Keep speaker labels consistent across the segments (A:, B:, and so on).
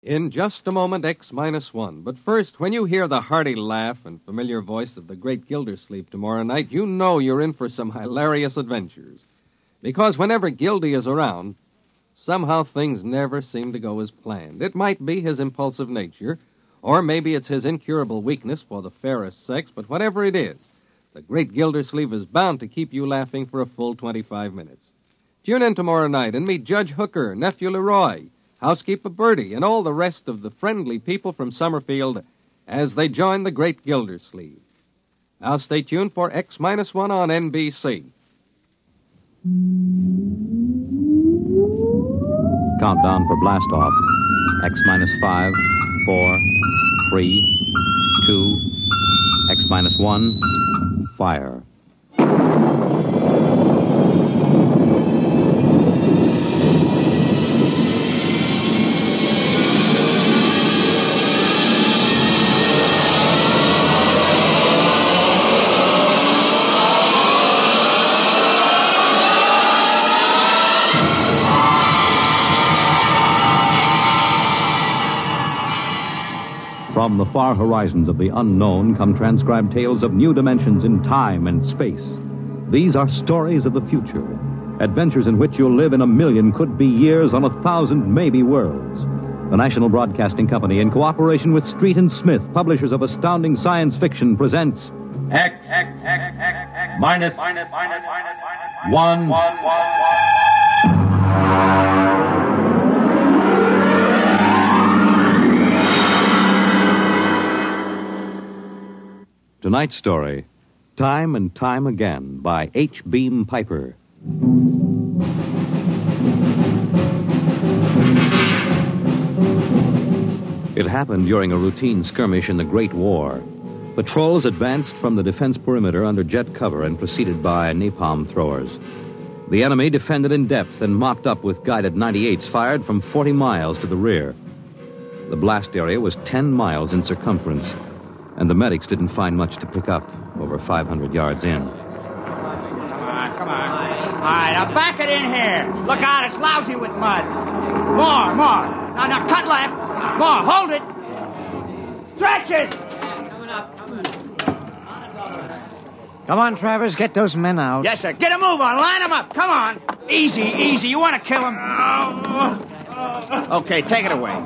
A: In just a moment, X-1. But first, when you hear the hearty laugh and familiar voice of the great Gildersleeve tomorrow night, you know you're in for some hilarious adventures. Because whenever Gildy is around, somehow things never seem to go as planned. It might be his impulsive nature, or maybe it's his incurable weakness for the fairest sex, but whatever it is, the great Gildersleeve is bound to keep you laughing for a full 25 minutes. Tune in tomorrow night and meet Judge Hooker, Nephew Leroy, Housekeeper Bertie, and all the rest of the friendly people from Summerfield as they join the great Gildersleeve. Now stay tuned for X-1 on NBC.
B: Countdown for blast-off. X-5, 4, 3, 2, X-1, fire. From the far horizons of the unknown come transcribed tales of new dimensions in time and space. These are stories of the future, adventures in which you'll live in a million could-be years on 1,000 maybe worlds. The National Broadcasting Company, in cooperation with Street and Smith, publishers of astounding science fiction, presents
C: X minus 1.
B: Tonight's story, Time and Time Again, by H. Beam Piper. It happened during a routine skirmish in the Great War. Patrols advanced from the defense perimeter under jet cover and preceded by napalm throwers. The enemy defended in depth and mopped up with guided 98s fired from 40 miles to the rear. The blast area was 10 miles in circumference, and the medics didn't find much to pick up over 500 yards in.
D: Come on. All right, now back it in here. Look out, it's lousy with mud. More. Now, cut left. More, hold it. Stretches.
E: Come on, Travers, get those men out.
D: Yes, sir. Get a move on. Line them up. Come on. Easy. You want to kill them? Okay, take it away.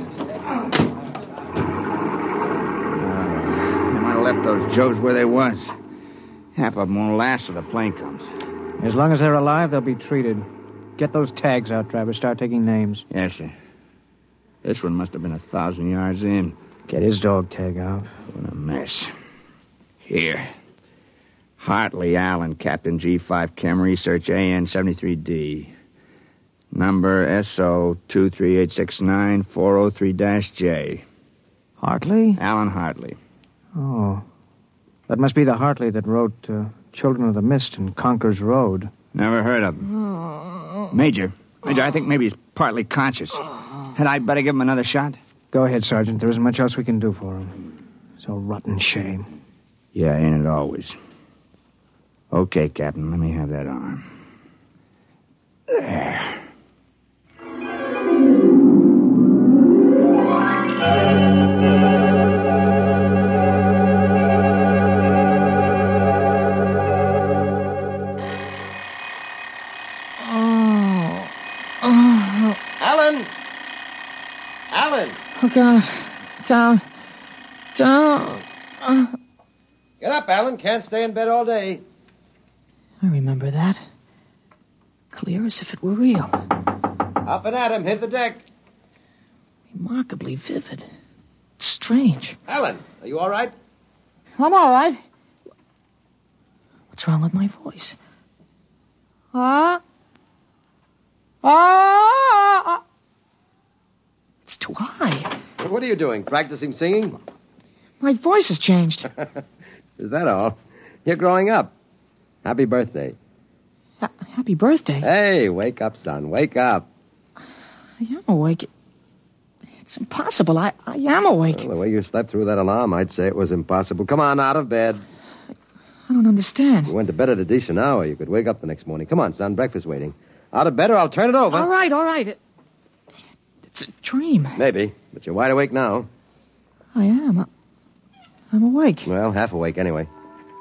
E: Left those Joes where they was. Half of them won't last till the plane comes.
F: As long as they're alive, they'll be treated. Get those tags out, Travers. Start taking names.
E: Yes, sir. This one must have been 1,000 yards in.
F: Get his dog tag out.
E: What a mess. Here. Hartley Allen, Captain G5 Chem Research, AN 73D. Number SO 23869403-J.
F: Hartley?
E: Alan Hartley.
F: Oh. That must be the Hartley that wrote Children of the Mist and Conker's Road.
E: Never heard of him. Major, I think maybe he's partly conscious. Had I better give him another shot?
F: Go ahead, Sergeant. There isn't much else we can do for him. It's a rotten shame.
E: Yeah, ain't it always? Okay, Captain, let me have that arm. There.
D: Alan!
F: Oh, God. Down.
G: Get up, Alan. Can't stay in bed all day.
H: I remember that. Clear as if it were real.
G: Up and at him. Hit the deck.
H: Remarkably vivid. It's strange.
G: Alan, are you all right?
H: I'm all right. What's wrong with my voice? It's too high.
G: What are you doing? Practicing singing?
H: My voice has changed.
G: Is that all? You're growing up. Happy birthday.
H: Happy birthday?
G: Hey, wake up, son. Wake up.
H: I am awake. It's impossible. I am awake.
G: Well, the way you slept through that alarm, I'd say it was impossible. Come on, out of bed.
H: I don't understand.
G: You went to bed at a decent hour. You could wake up the next morning. Come on, son. Breakfast waiting. Out of bed or I'll turn it over.
H: All right. It's a dream.
G: Maybe, but you're wide awake now.
H: I am. I'm awake.
G: Well, half awake anyway.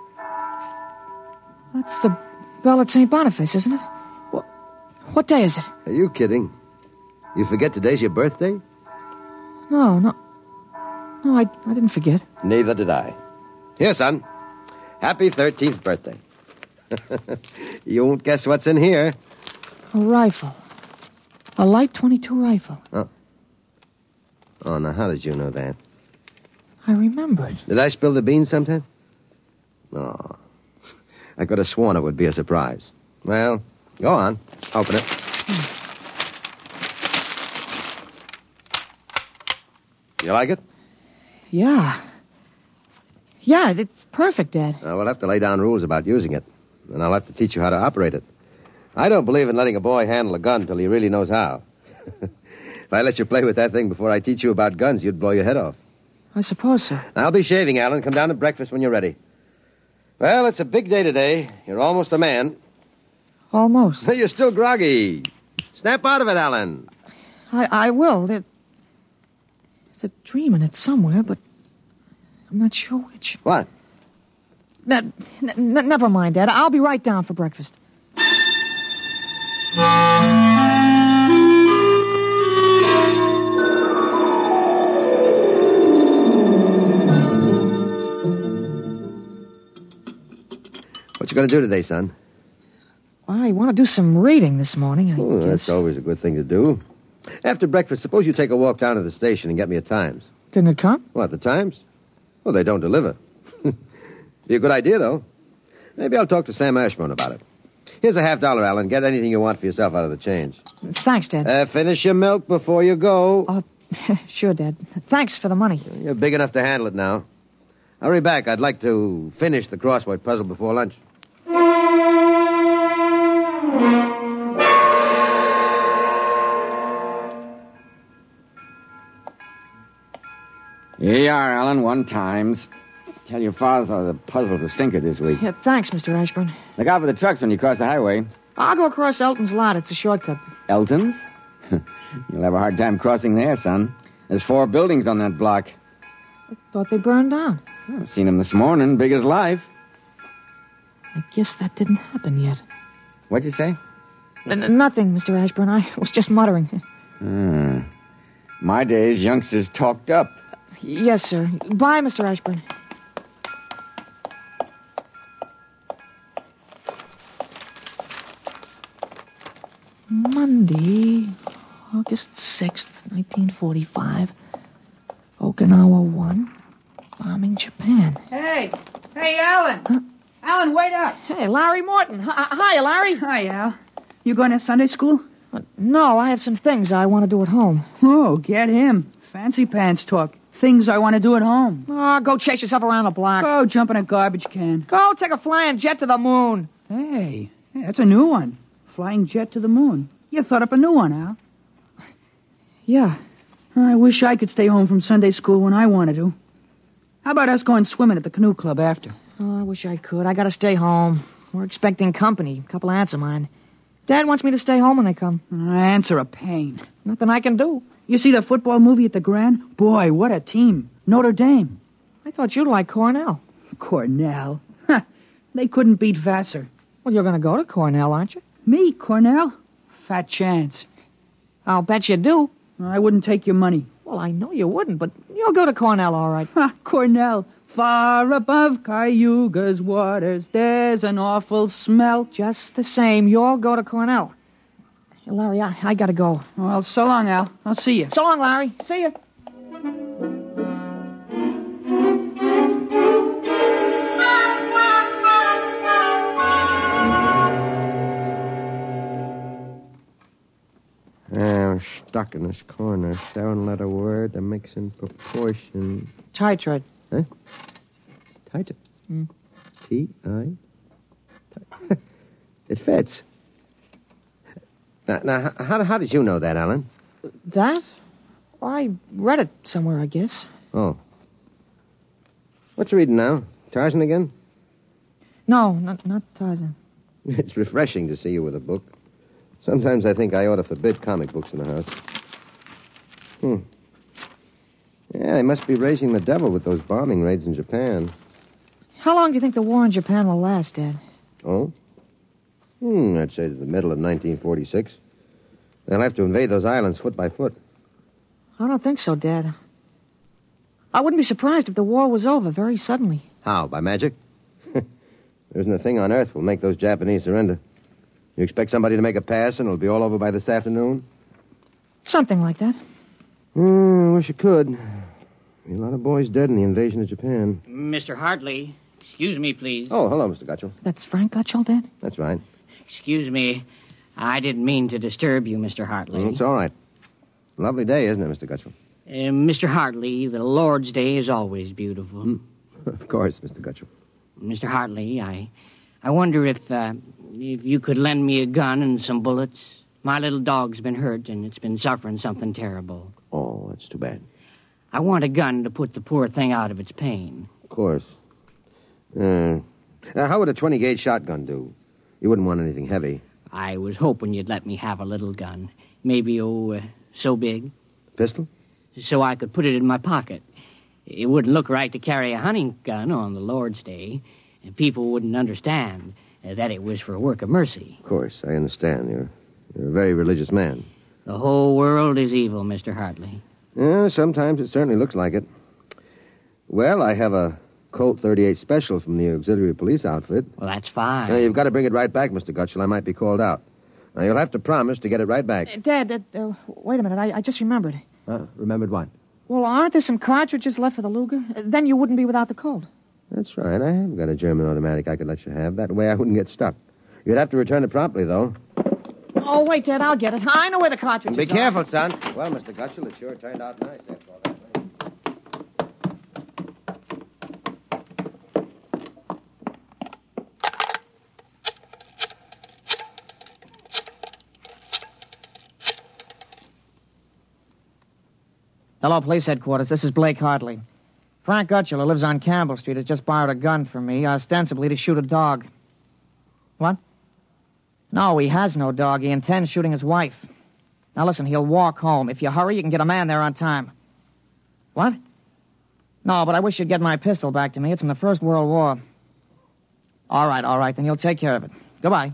H: That's the bell at St. Boniface, isn't it? What day is it?
G: Are you kidding? You forget today's your birthday?
H: No, I didn't forget.
G: Neither did I. Here, son. Happy 13th birthday. You won't guess what's in here.
H: A rifle. A light .22 rifle.
G: Oh, now how did you know that?
H: I remembered.
G: Did I spill the beans sometime? Oh, I could have sworn it would be a surprise. Well, go on. Open it. You like it?
H: Yeah. Yeah, it's perfect, Dad.
G: We'll have to lay down rules about using it. And I'll have to teach you how to operate it. I don't believe in letting a boy handle a gun till he really knows how. If I let you play with that thing before I teach you about guns, you'd blow your head off.
H: I suppose so.
G: I'll be shaving, Alan. Come down to breakfast when you're ready. Well, it's a big day today. You're almost a man.
H: Almost.
G: You're still groggy. Snap out of it, Alan.
H: I will. There's a dream in it somewhere, but I'm not sure which.
G: What?
H: Never mind, Dad. I'll be right down for breakfast.
G: What you going to do today, son?
H: I want to do some reading this morning, I guess.
G: That's always a good thing to do. After breakfast, suppose you take a walk down to the station and get me a Times.
H: Didn't it come?
G: What, the Times? Well, they don't deliver. Be a good idea, though. Maybe I'll talk to Sam Ashburn about it. Here's a $50, Alan. Get anything you want for yourself out of the change.
H: Thanks, Dad.
G: Finish your milk before you go.
H: Oh, sure, Dad. Thanks for the money.
G: You're big enough to handle it now. Hurry back. I'd like to finish the crossword puzzle before lunch.
E: Here you are, Alan, 1 times. Tell your father the puzzle's a stinker this week.
H: Yeah, thanks, Mr. Ashburn.
E: Look out for the trucks when you cross the highway.
H: I'll go across Elton's lot. It's a shortcut.
E: Elton's? You'll have a hard time crossing there, son. There's 4 buildings on that block.
H: I thought they burned down.
E: I've seen them this morning, big as life.
H: I guess that didn't happen yet.
E: What'd you say?
H: Nothing, Mr. Ashburn. I was just muttering.
E: My days, youngsters talked up.
H: Yes, sir. Bye, Mr. Ashburn. Monday, August 6th, 1945. Okinawa 1. Bombing Japan.
I: Hey, Alan. Huh? Alan, wait up.
H: Hey, Larry Morton. Hi, Larry.
I: Hi, Al. You going to Sunday school?
H: No, I have some things I want to do at home.
I: Oh, get him. Fancy pants talk. Things I want to do at home.
H: Oh, go chase yourself around the block.
I: Go jump in a garbage can.
H: Go take a flying jet to the moon.
I: Hey, that's a new one. Flying jet to the moon. You thought up a new one, Al.
H: Yeah.
I: I wish I could stay home from Sunday school when I wanted to. How about us going swimming at the canoe club after?
H: Oh, I wish I could. I gotta stay home. We're expecting company. A couple of aunts of mine. Dad wants me to stay home when they come.
I: Aunts are a pain.
H: Nothing I can do.
I: You see the football movie at the Grand? Boy, what a team. Notre Dame.
H: I thought you'd like Cornell.
I: Cornell? Huh. They couldn't beat Vassar.
H: Well, you're gonna go to Cornell, aren't you?
I: Me, Cornell? Fat chance.
H: I'll bet you do.
I: I wouldn't take your money.
H: Well, I know you wouldn't, but you'll go to Cornell, all right.
I: Cornell. Far above Cayuga's waters, there's an awful smell.
H: Just the same, you'll go to Cornell. Hey, Larry, I gotta go.
I: Well, so long, Al. I'll see you.
H: So long, Larry. See you.
G: I'm stuck in this corner. 7-letter word that makes in proportion.
H: Tight.
G: Huh? Tight. T-I. It fits. Now, how did you know that, Alan?
H: That? I read it somewhere, I guess.
G: Oh. What you reading now? Tarzan again?
H: No, not Tarzan.
G: It's refreshing to see you with a book. Sometimes I think I ought to forbid comic books in the house. Yeah, they must be raising the devil with those bombing raids in Japan.
H: How long do you think the war in Japan will last, Dad?
G: Oh? I'd say to the middle of 1946. They'll have to invade those islands foot by foot.
H: I don't think so, Dad. I wouldn't be surprised if the war was over very suddenly.
G: How, by magic? There isn't a thing on earth will make those Japanese surrender. You expect somebody to make a pass and it'll be all over by this afternoon?
H: Something like that.
G: Wish it could. Be a lot of boys dead in the invasion of Japan.
D: Mr. Hartley, excuse me, please.
G: Oh, hello, Mr. Gutchell.
H: That's Frank Gutchell, Dad?
G: That's right.
D: Excuse me. I didn't mean to disturb you, Mr. Hartley.
G: It's all right. Lovely day, isn't it, Mr. Gutchell?
D: Mr. Hartley, the Lord's Day is always beautiful.
G: Of course, Mr. Gutchell.
D: Mr. Hartley, I wonder if you could lend me a gun and some bullets. My little dog's been hurt, and it's been suffering something terrible.
G: Oh, that's too bad.
D: I want a gun to put the poor thing out of its pain.
G: Of course. How would a 20-gauge shotgun do? You wouldn't want anything heavy.
D: I was hoping you'd let me have a little gun. Maybe, so big.
G: Pistol?
D: So I could put it in my pocket. It wouldn't look right to carry a hunting gun on the Lord's Day. And people wouldn't understand that it was for a work of mercy.
G: Of course, I understand. You're a very religious man.
D: The whole world is evil, Mr. Hartley.
G: Yeah, sometimes it certainly looks like it. Well, I have a Colt 38 Special from the auxiliary police outfit.
D: Well, that's fine.
G: You've got to bring it right back, Mr. Gutchell. I might be called out. Now, you'll have to promise to get it right back.
H: Dad, wait a minute. I just remembered.
G: Remembered what?
H: Well, aren't there some cartridges left for the Luger? Then you wouldn't be without the Colt.
G: That's right. I have got a German automatic I could let you have. That way I wouldn't get stuck. You'd have to return it promptly, though.
H: Oh, wait, Dad, I'll get it. I know where the cartridges are.
G: Be careful, son. Well, Mr. Gutchell, it sure turned out nice after all that.
H: Hello, police headquarters. This is Blake Hartley. Frank Gutchell, who lives on Campbell Street, has just borrowed a gun from me, ostensibly to shoot a dog. What? No, he has no dog. He intends shooting his wife. Now, listen, he'll walk home. If you hurry, you can get a man there on time. What? No, but I wish you'd get my pistol back to me. It's from the First World War. All right, then you'll take care of it. Goodbye.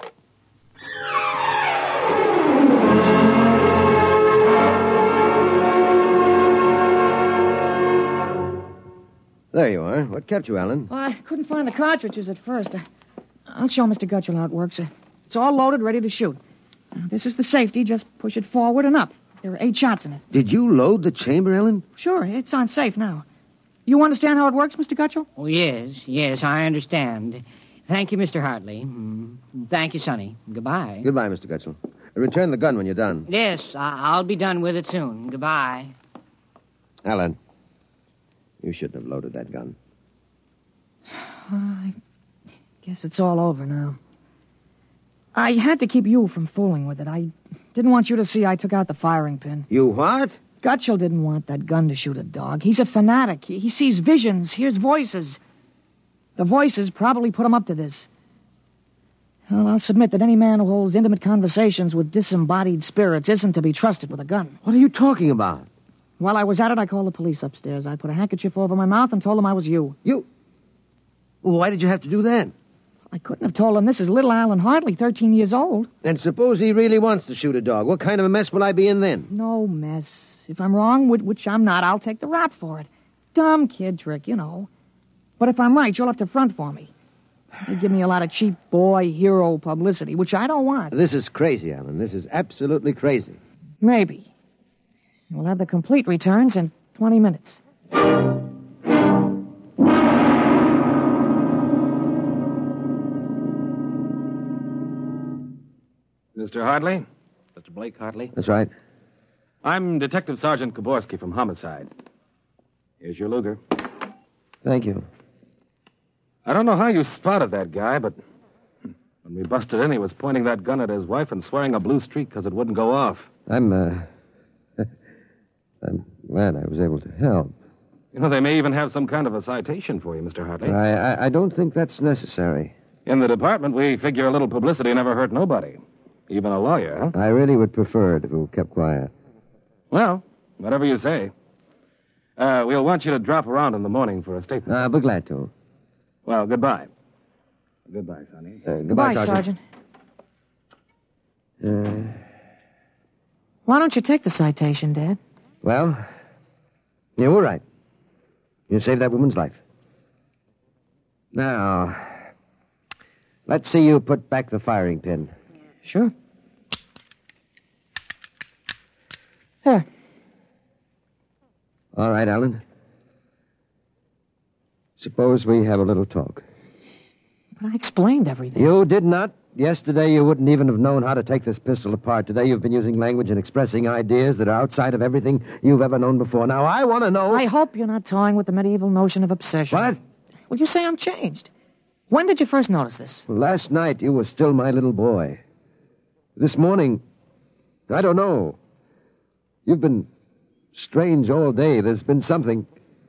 G: There you are. What kept you, Alan?
H: Well, I couldn't find the cartridges at first. I'll show Mr. Gutchell how it works. It's all loaded, ready to shoot. This is the safety. Just push it forward and up. There are 8 shots in it.
G: Did you load the chamber, Ellen?
H: Sure, it's on safe now. You understand how it works, Mr. Gutchell?
D: Oh, yes, I understand. Thank you, Mr. Hartley. Thank you, Sonny. Goodbye.
G: Goodbye, Mr. Gutchell. Return the gun when you're done.
D: Yes, I'll be done with it soon. Goodbye.
G: Alan, you shouldn't have loaded that gun.
H: I guess it's all over now. I had to keep you from fooling with it. I didn't want you to see I took out the firing pin.
G: You what?
H: Gutchell didn't want that gun to shoot a dog. He's a fanatic. He sees visions, hears voices. The voices probably put him up to this. Well, I'll submit that any man who holds intimate conversations with disembodied spirits isn't to be trusted with a gun.
G: What are you talking about?
H: While I was at it, I called the police upstairs. I put a handkerchief over my mouth and told them I was you.
G: You? Well, why did you have to do that?
H: I couldn't have told them this is little Alan Hartley, 13 years old.
G: And suppose he really wants to shoot a dog. What kind of a mess will I be in then?
H: No mess. If I'm wrong, which I'm not, I'll take the rap for it. Dumb kid trick, you know. But if I'm right, you'll have to front for me. They give me a lot of cheap boy hero publicity, which I don't want.
G: This is crazy, Alan. This is absolutely crazy.
H: Maybe. We'll have the complete returns in 20 minutes.
J: Mr. Hartley? Mr. Blake Hartley?
G: That's right.
J: I'm Detective Sergeant Koborski from Homicide. Here's your Luger.
G: Thank you.
J: I don't know how you spotted that guy, but when we busted in, he was pointing that gun at his wife and swearing a blue streak because it wouldn't go off.
G: I'm glad I was able to help.
J: You know, they may even have some kind of a citation for you, Mr. Hartley.
G: I don't think that's necessary.
J: In the department, we figure a little publicity never hurt nobody. Even a lawyer, huh?
G: I really would prefer it if it were kept quiet.
J: Well, whatever you say. We'll want you to drop around in the morning for a statement.
G: I'll be glad to.
J: Well, goodbye. Goodbye, Sonny.
G: Goodbye, Sergeant.
H: Why don't you take the citation, Dad?
G: Well, you were right. You saved that woman's life. Now, let's see you put back the firing pin.
H: Sure. Here.
G: All right, Alan. Suppose we have a little talk.
H: But I explained everything.
G: You did not. Yesterday, you wouldn't even have known how to take this pistol apart. Today, you've been using language and expressing ideas that are outside of everything you've ever known before. Now, I want to know...
H: I hope you're not toying with the medieval notion of obsession.
G: What?
H: Well, you say I'm changed. When did you first notice this?
G: Well, last night, you were still my little boy. This morning, I don't know. You've been strange all day. There's been something...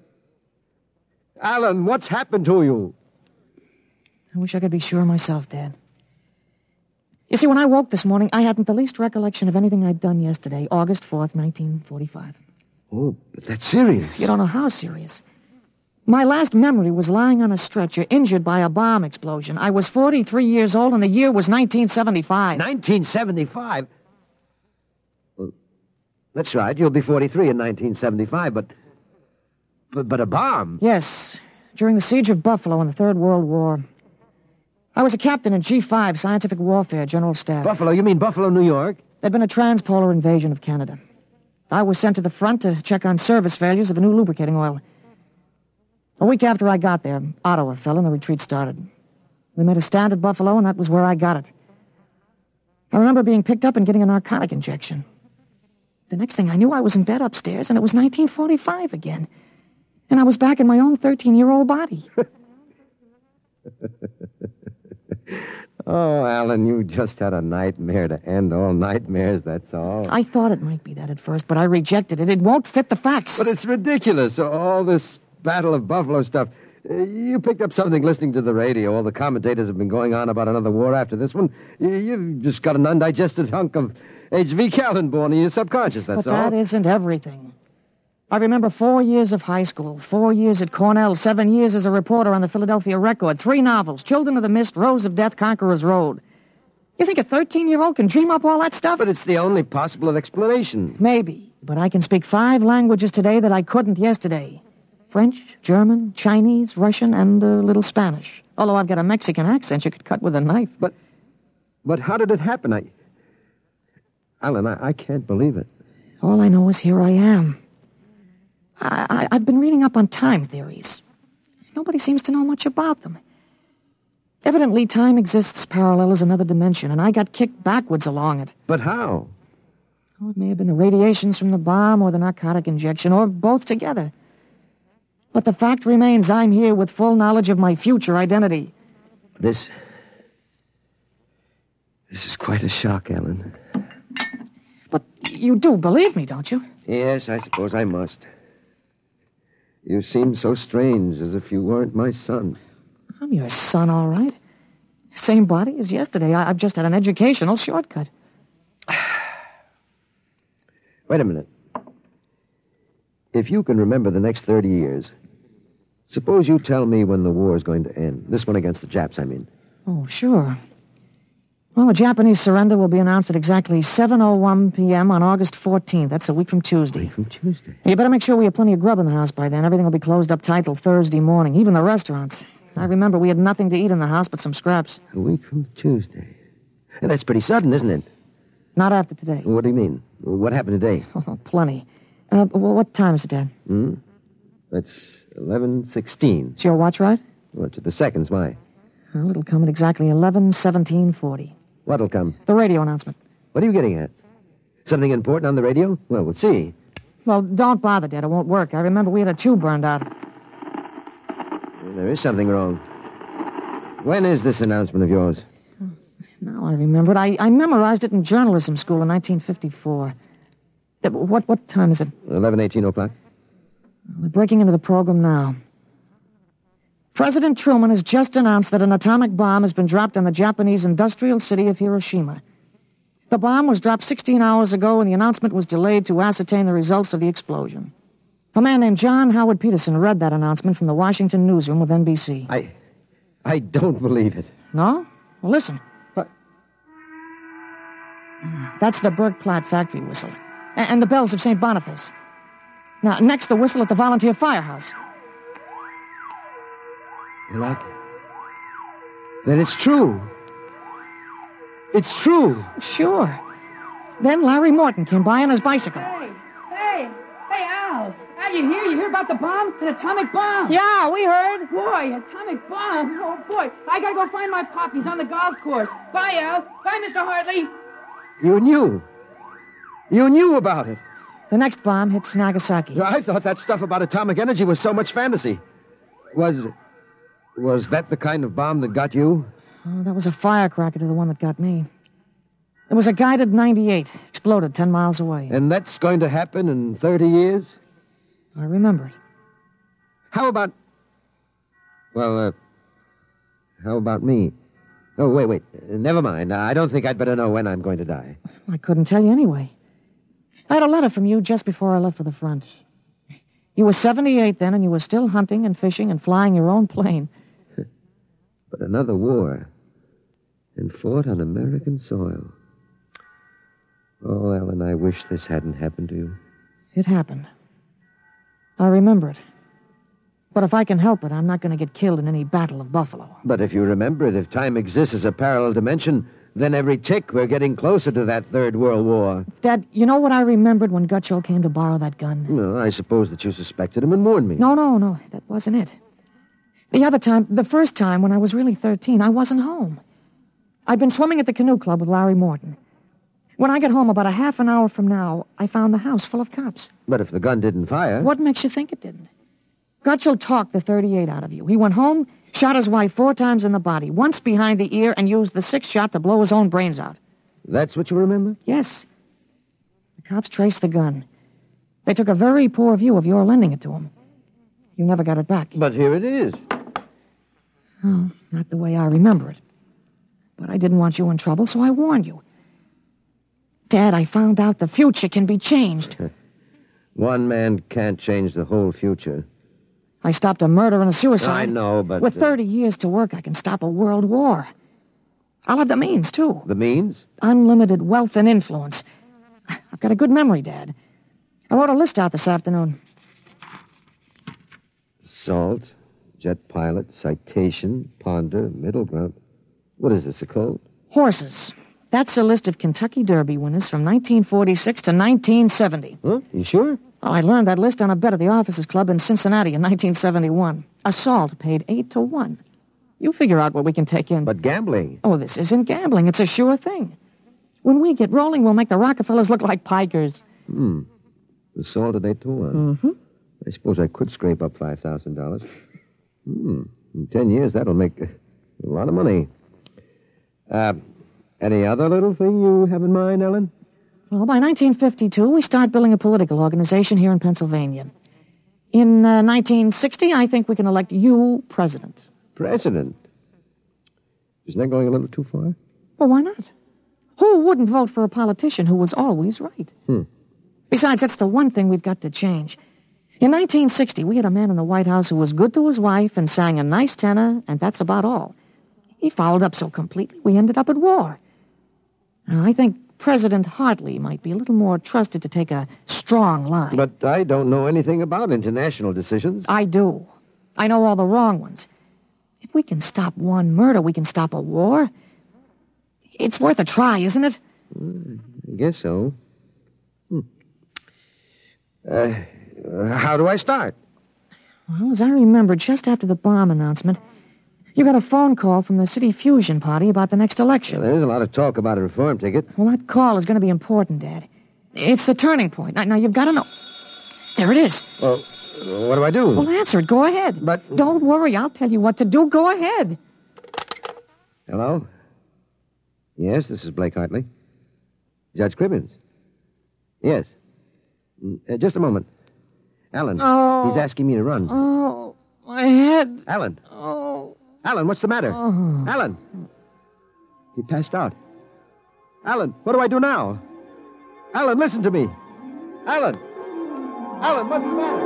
G: Alan, what's happened to you?
H: I wish I could be sure myself, Dad. You see, when I woke this morning, I hadn't the least recollection of anything I'd done yesterday, August 4th, 1945.
G: Oh, but that's serious.
H: You don't know how serious. My last memory was lying on a stretcher, injured by a bomb explosion. I was 43 years old, and the year was 1975.
G: 1975? Well, that's right. You'll be 43 in 1975, but a bomb?
H: Yes, during the siege of Buffalo in the Third World War. I was a captain in G5, Scientific Warfare, General Staff.
G: Buffalo? You mean Buffalo, New York?
H: There'd been a transpolar invasion of Canada. I was sent to the front to check on service failures of a new lubricating oil. A week after I got there, Ottawa fell and the retreat started. We made a stand at Buffalo, and that was where I got it. I remember being picked up and getting a narcotic injection. The next thing I knew, I was in bed upstairs, and it was 1945 again. And I was back in my own 13-year-old body.
G: Oh, Alan, you just had a nightmare to end all nightmares, that's all.
H: I thought it might be that at first, but I rejected it. It won't fit the facts.
G: But it's ridiculous, all this Battle of Buffalo stuff. You picked up something listening to the radio. All the commentators have been going on about another war after this one. You've just got an undigested hunk of H.V. Callan born in your subconscious, that's all.
H: But that isn't everything. I remember 4 years of high school, 4 years at Cornell, 7 years as a reporter on the Philadelphia Record, 3 novels, Children of the Mist, Rose of Death, Conqueror's Road. You think a 13-year-old can dream up all that stuff?
G: But it's the only possible explanation.
H: Maybe, but I can speak 5 languages today that I couldn't yesterday. French, German, Chinese, Russian, and a little Spanish. Although I've got a Mexican accent you could cut with a knife.
G: But how did it happen? Alan, I can't believe it.
H: All I know is here I am. I've been reading up on time theories. Nobody seems to know much about them. Evidently, time exists parallel as another dimension, and I got kicked backwards along it.
G: But how?
H: Oh, it may have been the radiations from the bomb or the narcotic injection, or both together. But the fact remains I'm here with full knowledge of my future identity.
G: This is quite a shock, Alan.
H: But you do believe me, don't you?
G: Yes, I suppose I must. You seem so strange, as if you weren't my son.
H: I'm your son, all right. Same body as yesterday. I've just had an educational shortcut.
G: Wait a minute. If you can remember the next 30 years, suppose you tell me when the war is going to end. This one against the Japs, I mean.
H: Oh, sure. Well, the Japanese surrender will be announced at exactly 7:01 p.m. on August 14th. That's a week from Tuesday.
G: A week from Tuesday?
H: You better make sure we have plenty of grub in the house by then. Everything will be closed up tight till Thursday morning, even the restaurants. I remember we had nothing to eat in the house but some scraps.
G: A week from Tuesday. And that's pretty sudden, isn't it?
H: Not after today.
G: What do you mean? What happened today?
H: Oh, plenty. What time is it, Dad?
G: That's 11:16.
H: Is your watch right?
G: Well, to the seconds, why?
H: Well, it'll come at exactly 11:17:40.
G: What'll come?
H: The radio announcement.
G: What are you getting at? Something important on the radio? Well, we'll see.
H: Well, don't bother, Dad. It won't work. I remember we had a tube burned out.
G: There is something wrong. When is this announcement of yours?
H: Now I remember it. I memorized it in journalism school in 1954. What time is it?
G: 11:18 o'clock.
H: We're breaking into the program now. President Truman has just announced that an atomic bomb has been dropped on the Japanese industrial city of Hiroshima. The bomb was dropped 16 hours ago, and the announcement was delayed to ascertain the results of the explosion. A man named John Howard Peterson read that announcement from the Washington newsroom with NBC.
G: I don't believe it.
H: No? Well, listen.
G: What?
H: That's the Bergplatt factory whistle. And the bells of St. Boniface. Now, next, the whistle at the volunteer firehouse.
G: Then it's true. It's true.
H: Sure. Then Larry Morton came by on his bicycle.
I: Hey, Al. Al, you hear? You hear about the bomb? An atomic bomb.
H: Yeah, we heard.
I: Boy, atomic bomb. Oh, boy. I gotta go find my pop. He's on the golf course. Bye, Al. Bye, Mr. Hartley.
G: You knew. You knew about it.
H: The next bomb hits Nagasaki.
G: I thought that stuff about atomic energy was so much fantasy. Was that the kind of bomb that got you?
H: Oh, that was a firecracker to the one that got me. It was a guided 98. Exploded 10 miles away.
G: And that's going to happen in 30 years?
H: I remember it.
G: How about... Well, how about me? Oh, wait. Never mind. I don't think I'd better know when I'm going to die.
H: I couldn't tell you anyway. I had a letter from you just before I left for the front. You were 78 then, and you were still hunting and fishing and flying your own plane.
G: But another war. And fought on American soil. Oh, Ellen, I wish this hadn't happened to you.
H: It happened. I remember it. But if I can help it, I'm not going to get killed in any Battle of Buffalo.
G: But if you remember it, if time exists as a parallel dimension, then every tick we're getting closer to that Third World War.
H: Dad, you know what I remembered when Gutschall came to borrow that gun?
G: No, I suppose that you suspected him and warned me.
H: No, that wasn't it. The first time when I was really 13, I wasn't home. I'd been swimming at the canoe club with Larry Morton. When I got home about a half an hour from now, I found the house full of cops.
G: But if the gun didn't fire...
H: What makes you think it didn't? Gutschall talked the 38 out of you. He went home, shot his wife 4 times in the body, once behind the ear, and used the 6th shot to blow his own brains out.
G: That's what you remember?
H: Yes. The cops traced the gun. They took a very poor view of your lending it to him. You never got it back.
G: But here it is.
H: Oh, not the way I remember it. But I didn't want you in trouble, so I warned you. Dad, I found out the future can be changed.
G: One man can't change the whole future.
H: I stopped a murder and a suicide.
G: I know, but...
H: With 30 years to work, I can stop a world war. I'll have the means, too.
G: The means?
H: Unlimited wealth and influence. I've got a good memory, Dad. I wrote a list out this afternoon.
G: Salt, jet pilot, citation, ponder, middle ground. What is this, a code?
H: Horses. That's a list of Kentucky Derby winners from 1946 to 1970.
G: Huh? You sure?
H: Oh, I learned that list on a bet at the Officers Club in Cincinnati in 1971. Assault paid 8-1. You figure out what we can take in.
G: But gambling.
H: Oh, this isn't gambling. It's a sure thing. When we get rolling, we'll make the Rockefellers look like pikers.
G: Assault at 8-1.
H: Mm-hmm.
G: I suppose I could scrape up $5,000. In 10 years, that'll make a lot of money. Any other little thing you have in mind, Ellen?
H: Well, by 1952, we start building a political organization here in Pennsylvania. In 1960, I think we can elect you president.
G: President? Isn't that going a little too far?
H: Well, why not? Who wouldn't vote for a politician who was always right? Besides, that's the one thing we've got to change. In 1960, we had a man in the White House who was good to his wife and sang a nice tenor, and that's about all. He fouled up so completely, we ended up at war. Now, I think President Hartley might be a little more trusted to take a strong line.
G: But I don't know anything about international decisions.
H: I do. I know all the wrong ones. If we can stop one murder, we can stop a war. It's worth a try, isn't it?
G: I guess so. How do I start?
H: Well, as I remember, just after the bomb announcement, you got a phone call from the City Fusion Party about the next election.
G: Well, there's a lot of talk about a reform ticket.
H: Well, that call is going to be important, Dad. It's the turning point. Now you've got to know. There it is.
G: Well, what do I do?
H: Well, answer it. Go ahead.
G: But...
H: Don't worry. I'll tell you what to do. Go ahead.
G: Hello? Yes, this is Blake Hartley. Judge Cribbins. Yes. Just a moment. Alan.
H: Oh.
G: He's asking me to run.
H: Oh, my head.
G: Alan.
H: Oh.
G: Alan, what's the matter?
H: Oh.
G: Alan. He passed out. Alan, what do I do now? Alan, listen to me. Alan! Alan, what's the matter?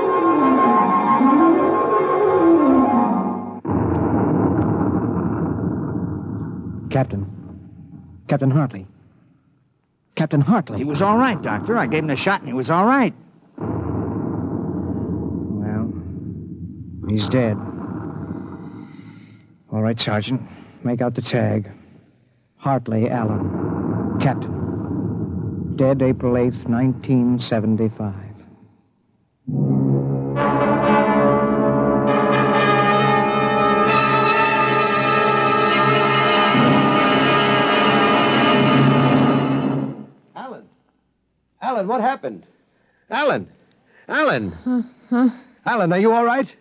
F: Captain Hartley. Captain Hartley.
E: He was all right, Doctor. I gave him a shot and he was all right.
F: Well, he's dead. All right, Sergeant. Make out the tag. Hartley Allen. Captain. Dead April 8th, 1975.
G: Alan, what happened? Alan! Alan! Alan, are you all right?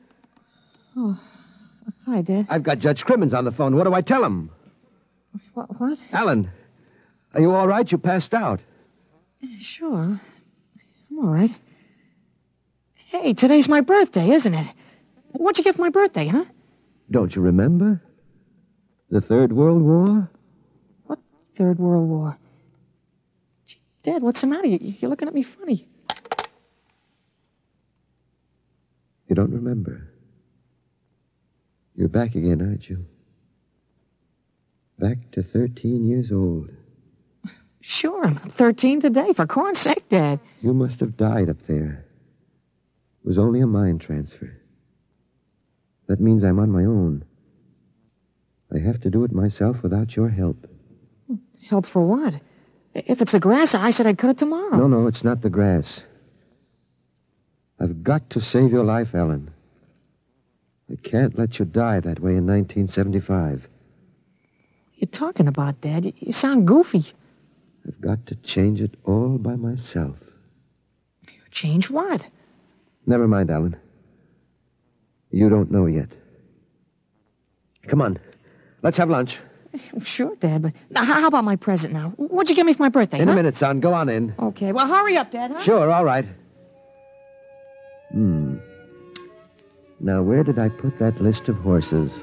H: Hi, Dad.
G: I've got Judge Crimmins on the phone. What do I tell him?
H: What?
G: Alan, are you all right? You passed out.
H: Sure. I'm all right. Hey, today's my birthday, isn't it? What'd you get for my birthday, huh?
G: Don't you remember? The Third World War?
H: What Third World War? Gee, Dad, what's the matter? You're looking at me funny.
G: You don't remember. You're back again, aren't you? Back to 13 years old.
H: Sure, I'm 13 today. For corn's sake, Dad.
G: You must have died up there. It was only a mind transfer. That means I'm on my own. I have to do it myself without your help.
H: Help for what? If it's the grass, I said I'd cut it tomorrow.
G: No, it's not the grass. I've got to save your life, Ellen. I can't let you die that way in 1975.
H: You're talking about, Dad? You sound goofy.
G: I've got to change it all by myself.
H: Change what?
G: Never mind, Alan. You don't know yet. Come on. Let's have lunch.
H: Sure, Dad, but now, how about my present now? What'd you get me for my birthday,
G: In a minute, son. Go on in.
H: Okay, well, hurry up, Dad, huh?
G: Sure, all right. Now, where did I put that list of horses?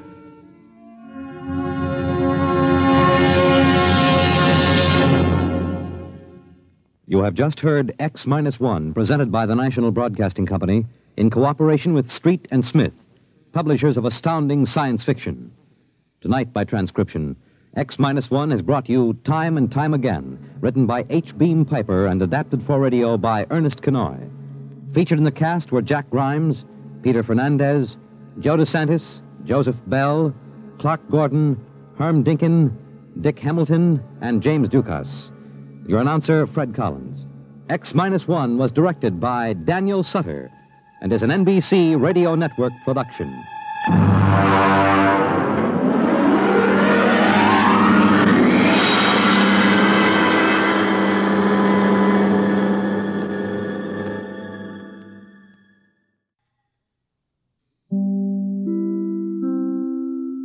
B: You have just heard X-1, presented by the National Broadcasting Company in cooperation with Street and Smith, publishers of astounding science fiction. Tonight, by transcription, X-1 has brought you Time and Time Again, written by H. Beam Piper and adapted for radio by Ernest Kenoy. Featured in the cast were Jack Grimes, Peter Fernandez, Joe DeSantis, Joseph Bell, Clark Gordon, Herm Dinkin, Dick Hamilton, and James Dukas. Your announcer, Fred Collins. X-1 was directed by Daniel Sutter and is an NBC Radio Network production.